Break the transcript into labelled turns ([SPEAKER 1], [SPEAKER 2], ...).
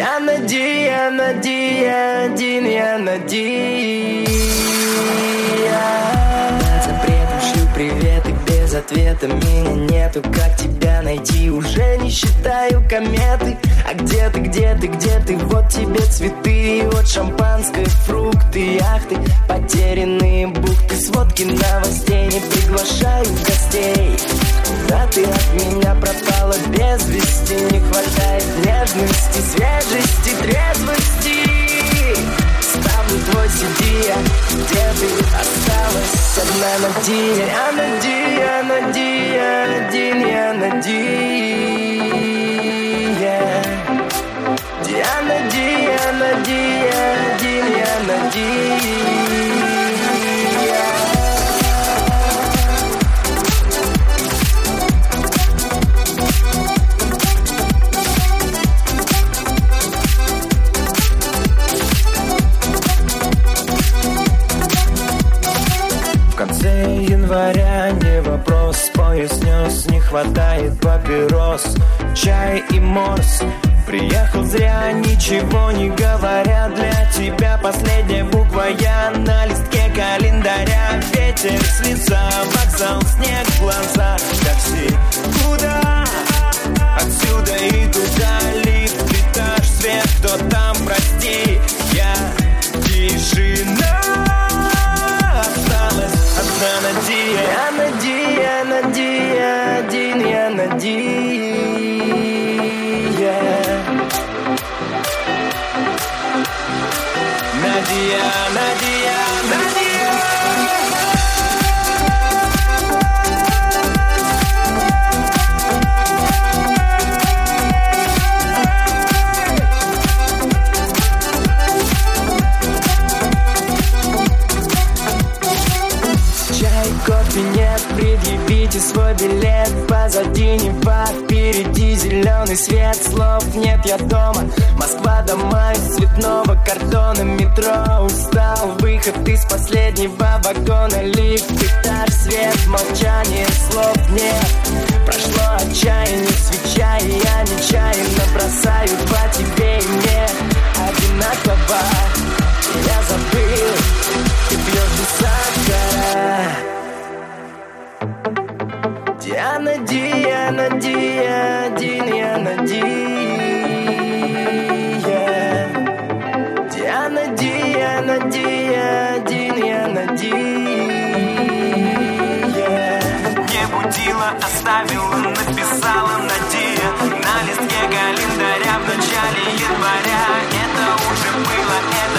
[SPEAKER 1] Диана, Диана, Диан, я Надия. Запретом шлю привет и без ответа. Меня нету, как тебя найти? Уже не считаю кометы. А где ты, где ты, где ты? Вот тебе цветы, вот шампанское, фрукты, яхты, потерянные бухты, сводки новостей. Не приглашаю гостей. Куда ты от меня пропала без вести? Не хватает нежности, свежести, трезвости. Ставлю твой CD, где ты осталась одна Надия. Я Надия, Надия, один я Надия. Диана, Диана, Диа, один я Надия. В конце января не вопрос, поезд снес, не хватает папирос, чай и морс. Приехал зря, ничего не говоря. Для тебя последняя буква я на листке календаря. Ветер с лица, вокзал, снег в глаза. Такси, куда? Отсюда и туда. Лифт, этаж, свет, кто там, прости. Я тишина. Осталась одна Надия. Я Надия, Надия, один я Надия. Надия, Надия, Надия. Чай, кофе нет, предъявите свой билет. Позади Нева, впереди зеленый свет. Слов нет, я дома. Москва дома из цветного картона. Метро, устал, выход из последнего вагона. Лифт, этаж, свет, молчание, слов нет. Прошло отчаяние, свеча, и я нечаянно бросаю по тебе и мне одинаково. Я забыл, ты пьешь без сахара. Диана, Диана, Диа, один я Надия. Диана, Диана, Диа, один я Надия. Не будила, оставила, написала Надия на листке календаря в начале января. Это уже было, это